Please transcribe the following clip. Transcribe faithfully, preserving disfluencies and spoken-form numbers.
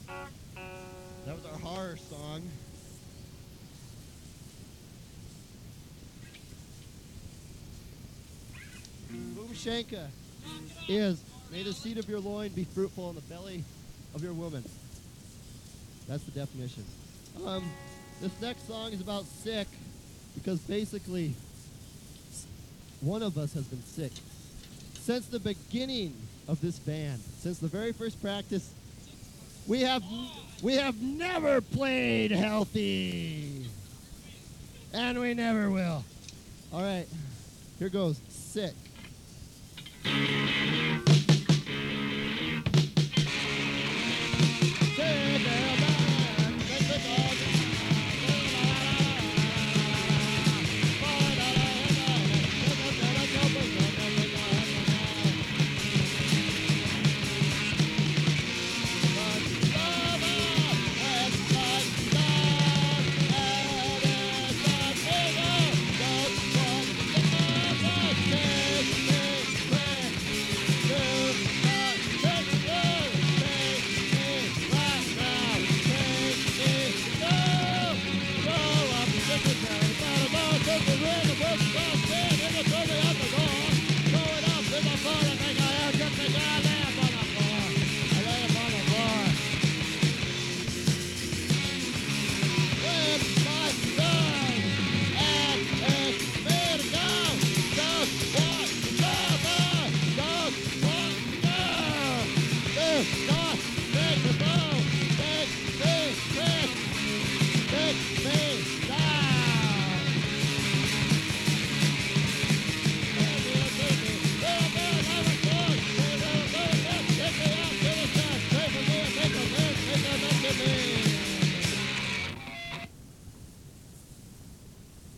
That was our horror song. Bhumshanka is, may the seed of your loin be fruitful in the belly of your woman. That's the definition. Um, this next song is about sick, because basically one of us has been sick. Since the beginning of this band, since the very first practice, we have we have never played healthy. And we never will. All right, here goes, Sick. Go!